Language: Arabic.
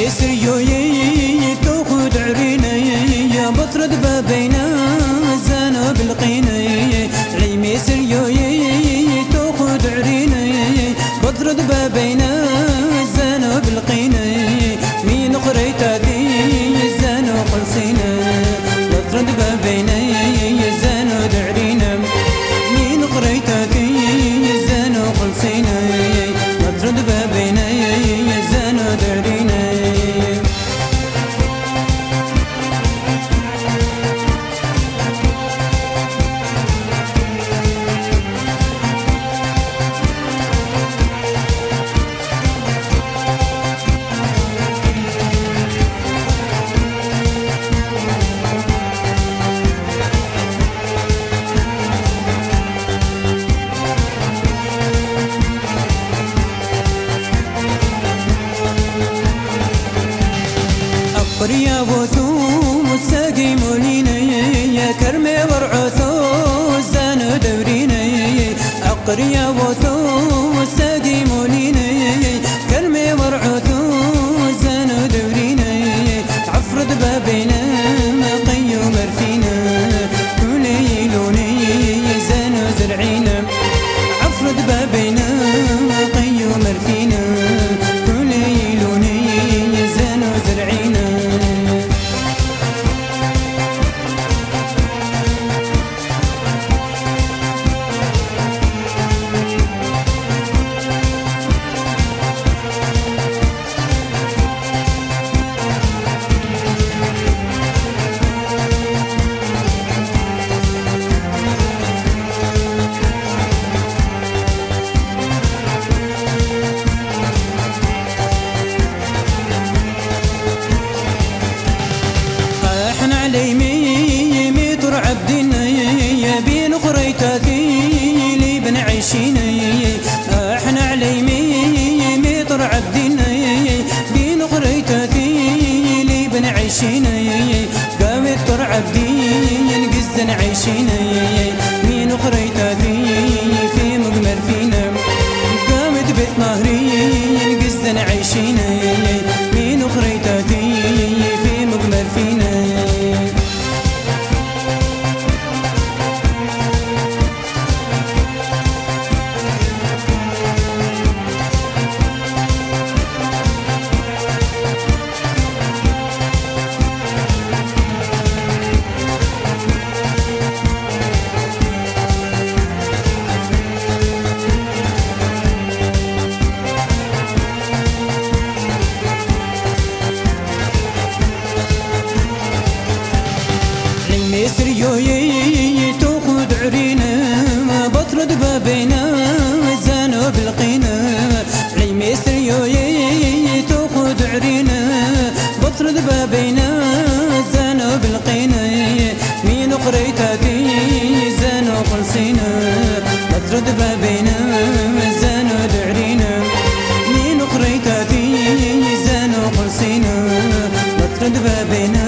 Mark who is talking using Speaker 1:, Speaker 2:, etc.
Speaker 1: ميسر يوي تاخد عرينا يا بطرد بابينا زانا بالقينا لي ميسر يوي تاخد عرينا بطرد بابينا زانا بالقينا مين قريت ذي زانا خلصينا بطرد بابينا زانا دعرينا مين قريت ذي زانا خلصينا بطرد بابينا زانا دعرينا يا وثوم الساقي مولينا يا كرمي ورعثو زان دورينا أقر يا وثوم الساقي مولينا كرمي ورعثو زان دورينا عفرد بابينا ما قيو مرفينا كولي لوني زان زرعينا عفرد بابينا ما قيو مرفينا كولي لوني زان زرعينا تاثيلي بن عيشينا احنا على يمي مطر عبدنا بين قري تاثيلي بن عيشينا قامت طر عبدي ينقزن عيشينا مين قري تاثيلي في مقمر فينا قامت بيت نهري ينقزن عيشينا مين قري تاثيلي في مقمر فينا ميسر يوي تاخد عرينا بطرد بابينا زانا بالقينا لي ميسر يوي تاخد عرينا بطرد بابينا زانا بالقينا مين قريت ذي زانا خلصينا بطرد بابينا زانا دعرينا مين قريت ذي زانا خلصينا بطرد بابينا